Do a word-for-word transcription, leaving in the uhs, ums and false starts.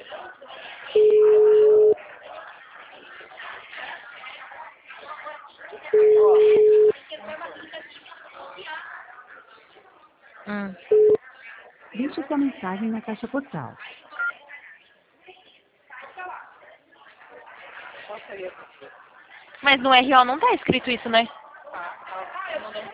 Hum. Deixe sua mensagem na caixa postal. Mas no R O não tá escrito isso, né?